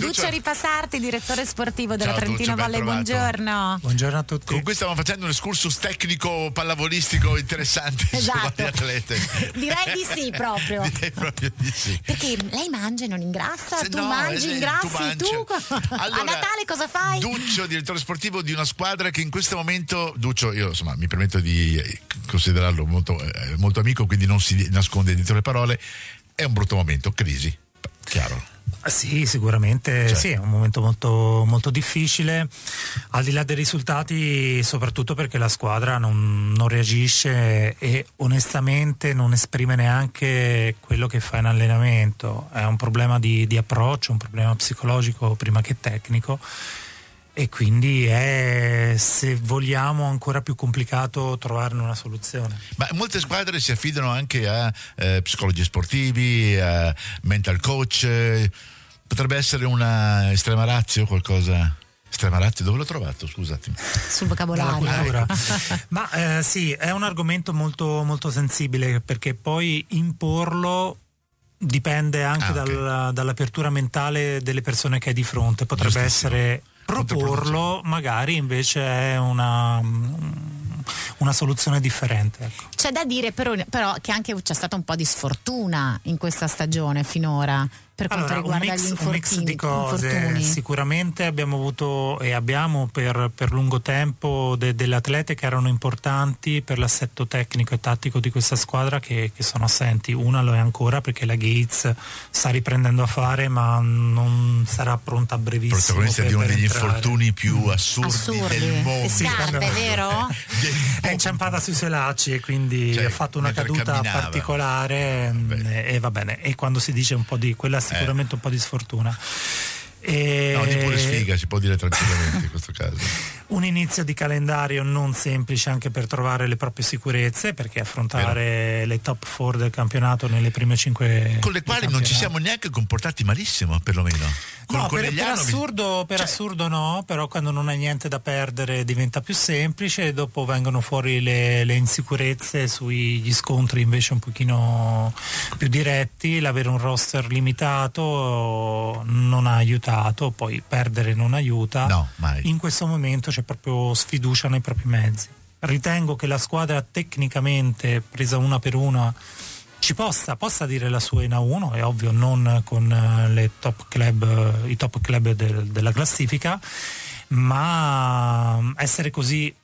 Duccio Ripassarti, direttore sportivo della Ciao, Trentino Duccio, Volley, buongiorno. Buongiorno a tutti. Con cui stiamo facendo un excursus tecnico pallavolistico interessante Esatto. sulle atlete. Direi di sì proprio. Direi proprio di sì. Perché lei mangia e non ingrassa, tu No, mangi, ingrassi, tu Allora, a Natale cosa fai? Duccio, direttore sportivo di una squadra che in questo momento, Duccio, io insomma mi permetto di considerarlo molto, molto amico, quindi non si nasconde dietro le parole, è un brutto momento, crisi, chiaro. Sì, sicuramente sì, è un momento molto, molto difficile, al di là dei risultati, soprattutto perché la squadra non reagisce e onestamente non esprime neanche quello che fa in allenamento. È un problema di approccio, un problema psicologico prima che tecnico, e quindi è, se vogliamo, ancora più complicato trovarne una soluzione. Ma molte squadre si affidano anche a psicologi sportivi, a mental coach. Potrebbe essere una estrema ratio, qualcosa. Estrema ratio, dove l'ho trovato? Scusatemi. Sul vocabolario. Cultura. Ma sì, è un argomento molto, molto sensibile, perché poi imporlo dipende anche dall'apertura mentale delle persone che hai di fronte. Potrebbe essere proporlo, magari invece è una soluzione differente, ecco. C'è da dire però che anche c'è stata un po' di sfortuna in questa stagione finora per quanto riguarda gli infortuni. Un mix di cose. Sicuramente abbiamo avuto e abbiamo per lungo tempo delle atlete che erano importanti per l'assetto tecnico e tattico di questa squadra che sono assenti. Una lo è ancora, perché la Gates sta riprendendo a fare, ma non sarà pronta a brevissimo. Protagonista di uno degli infortuni più assurdi del mondo. Scarpe, vero? È inciampata sui suoi lacci e quindi ha fatto una caduta particolare, e va bene. E quando si dice un po' di quella, sicuramente un po' di sfortuna. No, di pure sfiga, si può dire tranquillamente in questo caso. Un inizio di calendario non semplice anche per trovare le proprie sicurezze, perché affrontare le top 4 del campionato nelle prime 5 con le quali non ci siamo neanche comportati malissimo, perlomeno. No, per assurdo no, però quando non hai niente da perdere diventa più semplice, e dopo vengono fuori le insicurezze sugli scontri invece un pochino più diretti. L'avere un roster limitato non ha aiutato, poi perdere non aiuta. No, mai. In questo momento c'è proprio sfiducia nei propri mezzi. Ritengo che la squadra, tecnicamente presa una per una, ci possa dire la sua in A1, è ovvio, non con i top club della classifica, ma essere così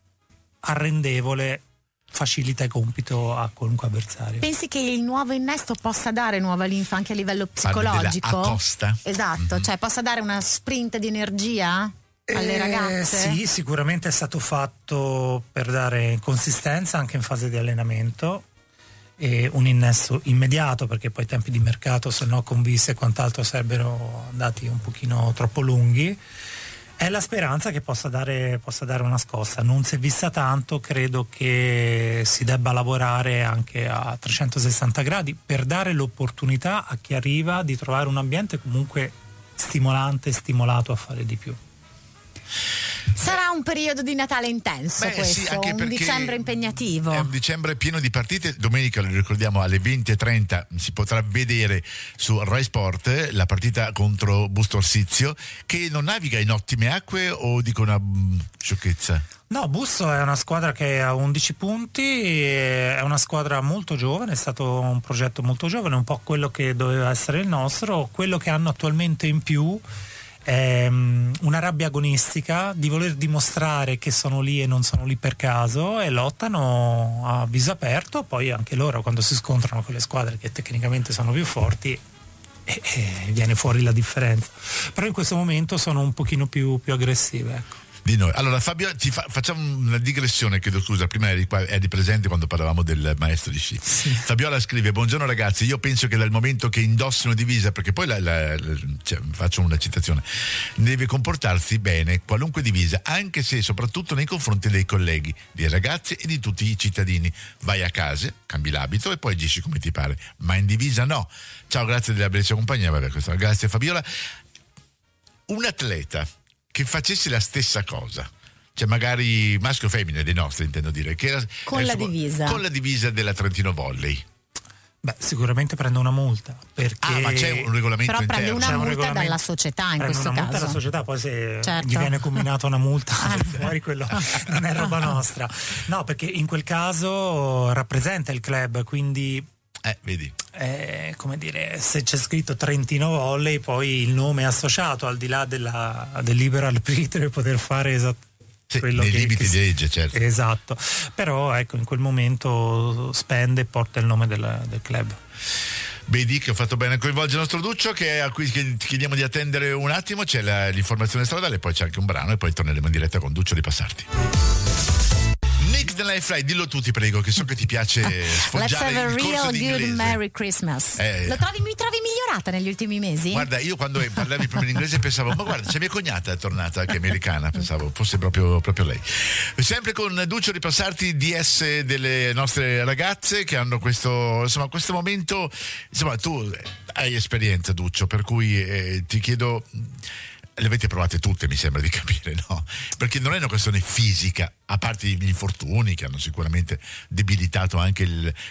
arrendevole facilita il compito a qualunque avversario. Pensi che il nuovo innesto possa dare nuova linfa anche a livello psicologico? Acosta. Esatto, cioè possa dare una sprint di energia alle ragazze? Sì, sicuramente è stato fatto per dare consistenza anche in fase di allenamento, e un innesto immediato, perché poi i tempi di mercato, se no con vis e quant'altro, sarebbero andati un pochino troppo lunghi. È la speranza che possa dare una scossa. Non si è vista tanto, credo che si debba lavorare anche a 360 gradi per dare l'opportunità a chi arriva di trovare un ambiente comunque stimolante e stimolato a fare di più. Sarà un periodo di Natale intenso, questo, sì, anche un dicembre impegnativo. È un dicembre pieno di partite. Domenica, lo ricordiamo, alle 20:30 si potrà vedere su Rai Sport la partita contro Busto Arsizio, che non naviga in ottime acque, o dico una sciocchezza? No, Busto è una squadra che ha 11 punti, è una squadra molto giovane, è stato un progetto molto giovane, un po' quello che doveva essere il nostro. Quello che hanno attualmente in più una rabbia agonistica di voler dimostrare che sono lì e non sono lì per caso, e lottano a viso aperto. Poi anche loro, quando si scontrano con le squadre che tecnicamente sono più forti, viene fuori la differenza. Però in questo momento sono un pochino più aggressive, ecco. Di noi. Allora Fabio, facciamo una digressione, chiedo scusa, prima eri presente quando parlavamo del maestro di sci. Sì. Fabiola scrive: buongiorno ragazzi, io penso che dal momento che indossino divisa, perché poi faccio una citazione, deve comportarsi bene qualunque divisa, anche se soprattutto nei confronti dei colleghi, dei ragazzi e di tutti i cittadini. Vai a casa, cambi l'abito e poi agisci come ti pare, ma in divisa no. Ciao, grazie della bellissima compagnia. Grazie Fabiola. Un atleta che facesse la stessa cosa, cioè magari maschio o femmina, dei nostri intendo dire, che era con la divisa della Trentino Volley, Beh, sicuramente prende una multa perché ma c'è un regolamento però prende interno. una multa dalla società in questo una caso. multa dalla società, poi se certo. gli viene combinata una multa fuori, quello non è roba nostra. No, perché in quel caso rappresenta il club, quindi vedi. Come dire, se c'è scritto Trentino Volley, poi il nome è associato, al di là del libero arbitrio e poter fare quello nei che, limiti di legge, certo. Esatto, però ecco, in quel momento spende e porta il nome del club. Vedi che ho fatto bene a coinvolgere il nostro Duccio, a cui chiediamo di attendere un attimo. C'è l'informazione stradale, poi c'è anche un brano e poi torneremo in diretta con Duccio di Passarti. Nick della Fly, dillo tu, ti prego, che so che ti piace sfoggiare Let's have a il corso real di good inglese. Merry Christmas. Mi trovi migliorata negli ultimi mesi? Guarda, io quando parlavi proprio in inglese pensavo, ma guarda, c'è mia cognata è tornata, che è americana, pensavo fosse proprio lei. Sempre con Duccio di Passarti, DS delle nostre ragazze che hanno questo momento. Insomma, tu hai esperienza, Duccio, per cui ti chiedo. Le avete provate tutte, mi sembra di capire, no? Perché non è una questione fisica, a parte gli infortuni che hanno sicuramente debilitato anche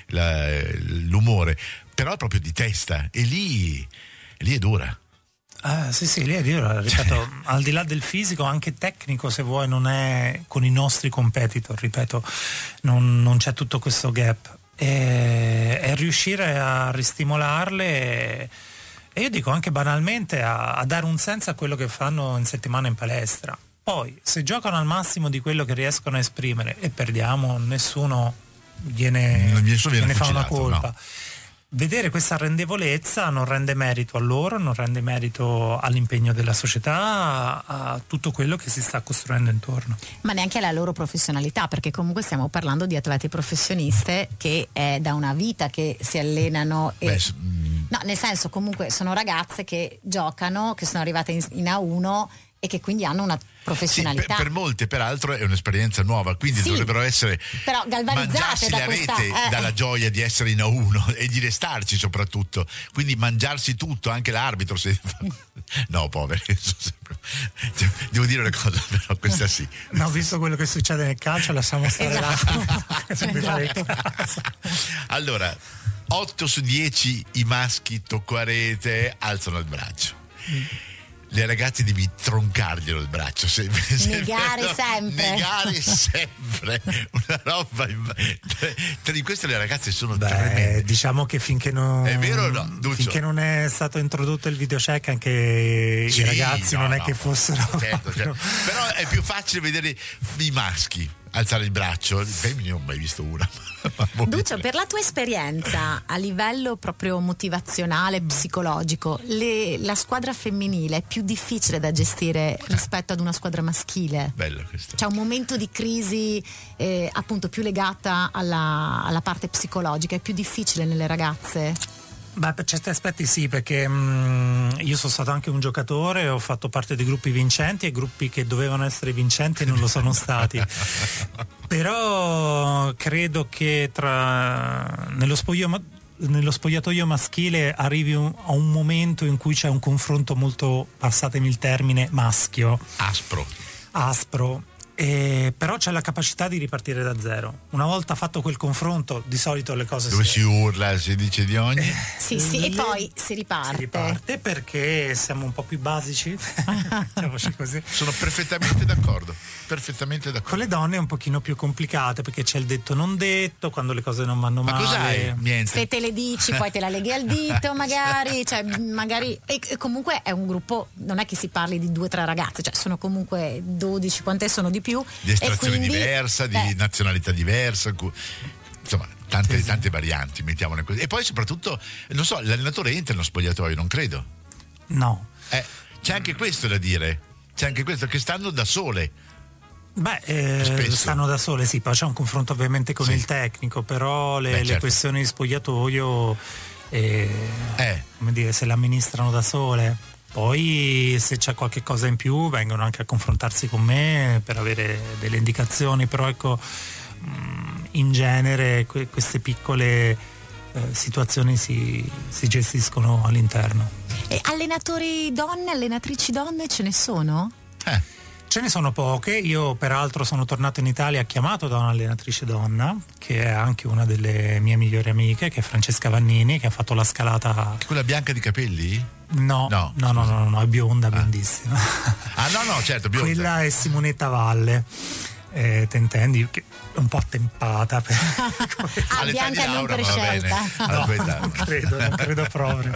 l'umore, però è proprio di testa, e lì è dura. Sì, lì è dura, ripeto, al di là del fisico, anche tecnico, se vuoi, non è con i nostri competitor, ripeto, non c'è tutto questo gap. È riuscire a ristimolarle. E io dico anche banalmente a dare un senso a quello che fanno in settimana in palestra. Poi, se giocano al massimo di quello che riescono a esprimere e perdiamo, nessuno gliene fa una colpa. No. Vedere questa arrendevolezza non rende merito a loro, non rende merito all'impegno della società, a tutto quello che si sta costruendo intorno. Ma neanche alla loro professionalità, perché comunque stiamo parlando di atleti professioniste che è da una vita che si allenano no, nel senso, comunque sono ragazze che giocano, che sono arrivate in A1 e che quindi hanno una professionalità. Sì, per molte peraltro è un'esperienza nuova, quindi dovrebbero essere però galvanizzate da questa dalla gioia di essere in A1 e di restarci soprattutto, quindi mangiarsi tutto, anche l'arbitro no, poveri, devo dire una cosa, però questa sì. No, visto quello che succede nel calcio, lasciamo stare esatto. Allora, 8 su 10 i maschi tocco a rete alzano il braccio. Le ragazze devi troncarglielo il braccio sempre. Negare sempre una roba di queste le ragazze sono tremende. Diciamo che finché non è vero o no, Duccio? Finché non è stato introdotto il video check, anche i ragazzi non è che fossero certo. Però è più facile vedere i maschi alzare il braccio, il femmine non ho mai visto una. Duccio, per la tua esperienza a livello proprio motivazionale, psicologico, la squadra femminile è più difficile da gestire rispetto ad una squadra maschile? Bello questo. C'è un momento di crisi appunto più legata alla parte psicologica, è più difficile nelle ragazze? Beh, per certi aspetti sì, perché io sono stato anche un giocatore, ho fatto parte di gruppi vincenti e gruppi che dovevano essere vincenti non lo sono stati. Però credo che nello spogliatoio maschile arrivi a un momento in cui c'è un confronto molto, passatemi il termine, maschio. Aspro. Però c'è la capacità di ripartire da zero. Una volta fatto quel confronto, di solito le cose dove si urla, si dice di ogni sì, e poi si riparte perché siamo un po' più basici. Diciamoci così. Sono perfettamente d'accordo. Con le donne è un pochino più complicate, perché c'è il detto non detto, quando le cose non vanno male. Ma cos'hai? Niente. Se te le dici poi te la leghi al dito magari, e comunque è un gruppo, non è che si parli di 2 o 3 ragazze, cioè sono comunque 12, quante sono di più, di estrazione diversa, di nazionalità diversa, insomma tante varianti, mettiamole così. E poi soprattutto, non so, l'allenatore entra nello spogliatoio, non credo. No. C'è anche questo da dire, che stanno da sole. Stanno da sole, sì, poi c'è un confronto ovviamente con il tecnico, però le questioni di spogliatoio come dire, se le amministrano da sole. Poi se c'è qualche cosa in più vengono anche a confrontarsi con me per avere delle indicazioni, però ecco, in genere queste piccole situazioni si gestiscono all'interno. E allenatori donne, allenatrici donne ce ne sono? Ce ne sono poche, io peraltro sono tornato in Italia chiamato da un'allenatrice donna, che è anche una delle mie migliori amiche, che è Francesca Vannini, che ha fatto la scalata... Quella bianca di capelli? No, è bionda, bellissima. No, certo, bionda. Quella è Simonetta Valle. Te intendi? Un po' attempata bianca non per scelta. Non credo proprio.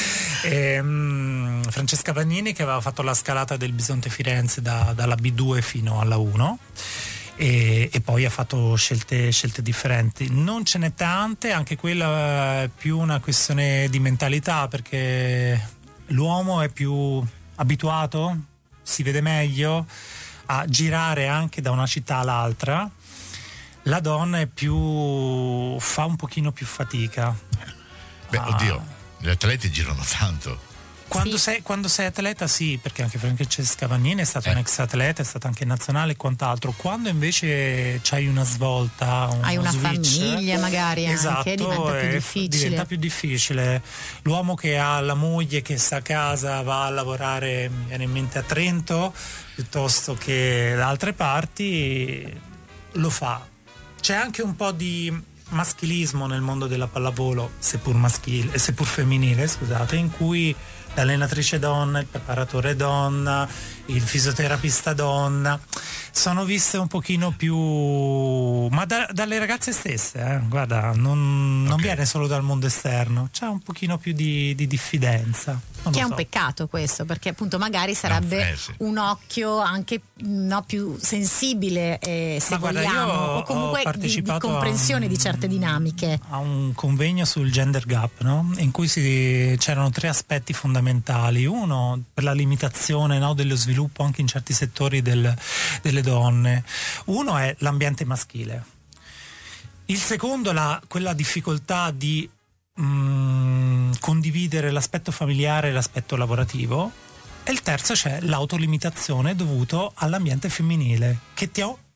Francesca Vagnini, che aveva fatto la scalata del Bisonte Firenze dalla B2 fino alla 1 e poi ha fatto scelte differenti. Non ce n'è tante, anche quella è più una questione di mentalità, perché l'uomo è più abituato, si vede meglio a girare anche da una città all'altra. La donna fa un pochino più fatica. Oddio, gli atleti girano tanto. Quando sei atleta sì, perché anche Francesca Vannini è stata un ex atleta, è stata anche nazionale e quant'altro. Quando invece c'hai una svolta, hai una switch, famiglia magari, esatto, anche diventa più difficile. L'uomo che ha la moglie che sta a casa, va a lavorare, mi viene in mente, a Trento piuttosto che da altre parti, lo fa. C'è anche un po' di maschilismo nel mondo della pallavolo, seppur femminile, scusate, in cui l'allenatrice donna, il preparatore donna, il fisioterapista donna sono viste un pochino più, ma dalle ragazze stesse, guarda, non viene solo dal mondo esterno, c'è un pochino più di diffidenza. Che è un peccato questo, perché appunto magari sarebbe un occhio anche più sensibile, se vogliamo, o comunque di comprensione di certe dinamiche. A un convegno sul gender gap, no? In cui c'erano 3 aspetti fondamentali. Uno, per la limitazione, no, dello sviluppo anche in certi settori delle donne. Uno è l'ambiente maschile. Il secondo, quella difficoltà di condividere l'aspetto familiare e l'aspetto lavorativo, e il terzo c'è l'autolimitazione dovuto all'ambiente femminile che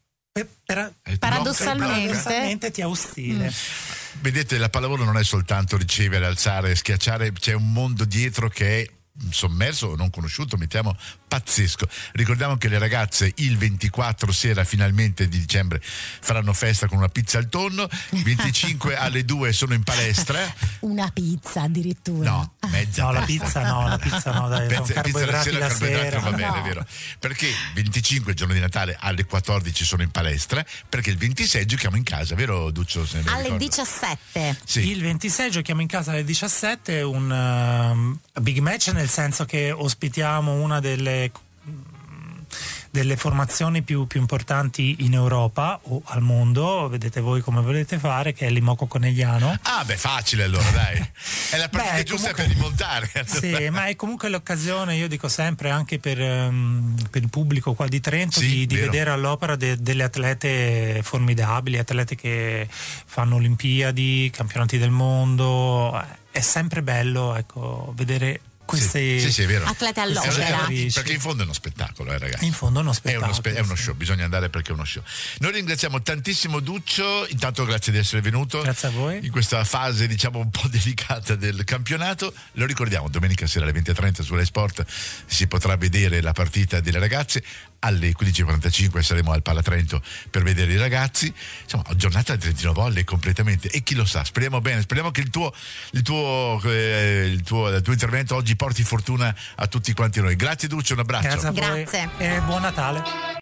paradossalmente ti è ostile. Vedete, la pallavolo non è soltanto ricevere, alzare, schiacciare, c'è un mondo dietro che è sommerso o non conosciuto, mettiamo, pazzesco. Ricordiamo che le ragazze il 24 sera finalmente di dicembre faranno festa con una pizza al tonno, 25 alle 2 sono in palestra. Una pizza addirittura? No, mezza. No, la pizza no, dai, carboidrati la sera. Va bene, è vero. Perché il 25, il giorno di Natale, alle 14 sono in palestra, perché il 26 giochiamo in casa, vero Duccio? Alle 17. Sì. Il 26 giochiamo in casa alle 17, un big match, nel senso che ospitiamo una delle formazioni più importanti in Europa o al mondo, vedete voi come volete fare, che è l'Imoco Conegliano. Facile allora, dai. È la partita giusta per rimontare. Sì, ma è comunque l'occasione, io dico sempre, anche per il pubblico qua di Trento, di vedere all'opera delle atlete formidabili, atlete che fanno Olimpiadi, campionati del mondo. È sempre bello, ecco, vedere questi è vero. atlete all'opera, perché in fondo è uno spettacolo, ragazzi. In fondo è uno spettacolo, è uno show, bisogna andare perché è uno show. Noi ringraziamo tantissimo Duccio, intanto grazie di essere venuto. Grazie a voi. In questa fase, diciamo, un po' delicata del campionato. Lo ricordiamo, domenica sera alle 20:30 su Rai Sport si potrà vedere la partita delle ragazze. Alle 15:45 saremo al Palatrento per vedere i ragazzi. Insomma, giornata di Trentino Volley completamente, e chi lo sa, speriamo bene, speriamo che il tuo intervento oggi porti fortuna a tutti quanti noi. Grazie Duccio, un abbraccio. Grazie a voi. Grazie. E buon Natale.